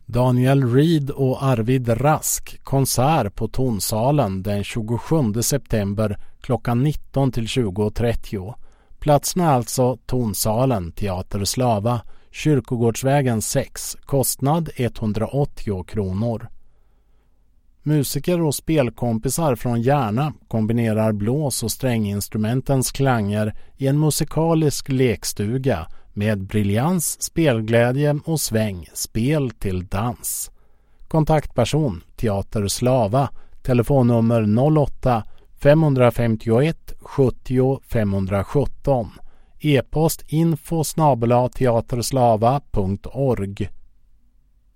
Daniel Reed och Arvid Rask konsert på Tonsalen den 27 september klockan 19 till 20.30. Platserna är alltså Tonsalen, Teater Slava, Kyrkogårdsvägen 6, kostnad 180 kronor. Musiker och spelkompisar från Järna kombinerar blås- och stränginstrumentens klanger i en musikalisk lekstuga med briljans, spelglädje och sväng, spel till dans. Kontaktperson Teater Slava, telefonnummer 08-551 70 517, e-post info@teaterslava.org.